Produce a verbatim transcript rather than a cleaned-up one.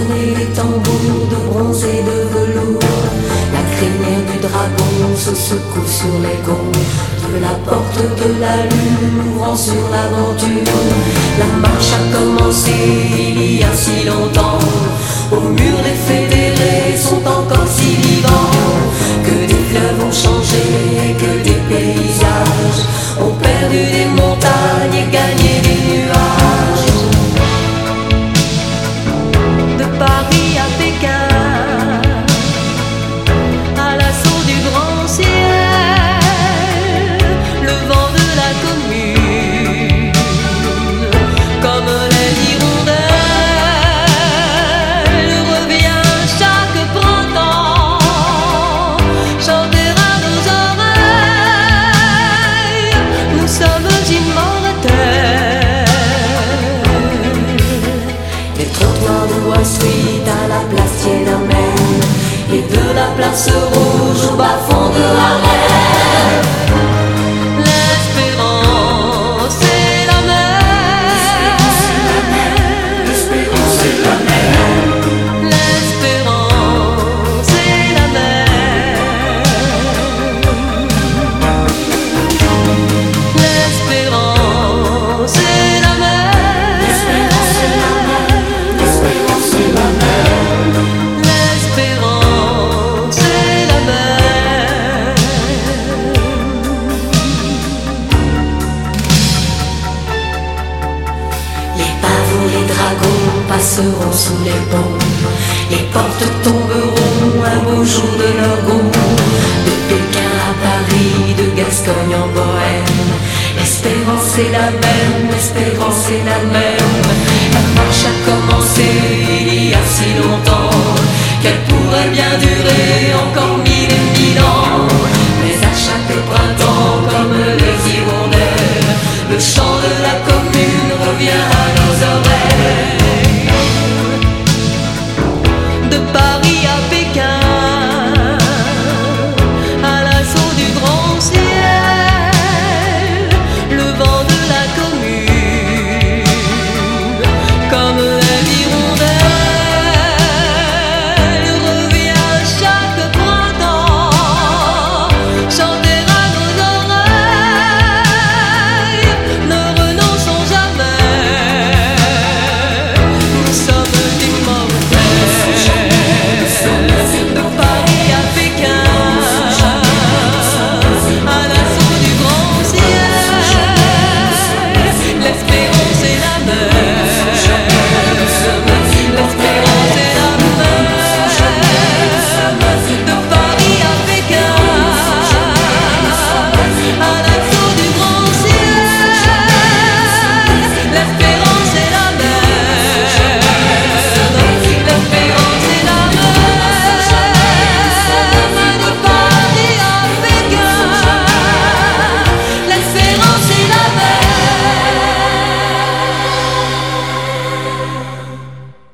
sonner les tambours de bronze et de velours. La crinière du dragon se secoue sur les gonds de la porte de la lune ouvrant sur l'aventure. La marche a commencé il y a si longtemps. Au mur des fédérés sont encore si vivants que des fleuves ont changé et que des paysages ont perdu des montagnes et gagné des nuages. De Paris à Pékin, à l'assaut du grand ciel, le vent de la commune, comme les hirondelles, revient chaque printemps, chanter à nos oreilles. Nous sommes immortels. Les trottoirs de Wall Street à la place Tiananmen et de la place rouge au bas-fond de Harlem. L'espérance est la même. L'espérance est la même. L'espérance est la même. L'espérance est la même. L'espérance est la même. L'espérance est la même. L'espérance est la même. Les pavots, les dragons passeront sous les ponts. Les portes tomberont un beau jour de leur goût. De Pékin à Paris, de Gascogne en Bohème. L'espérance est la même, l'espérance est la même. La marche a commencé il y a si longtemps qu'elle pourrait bien durer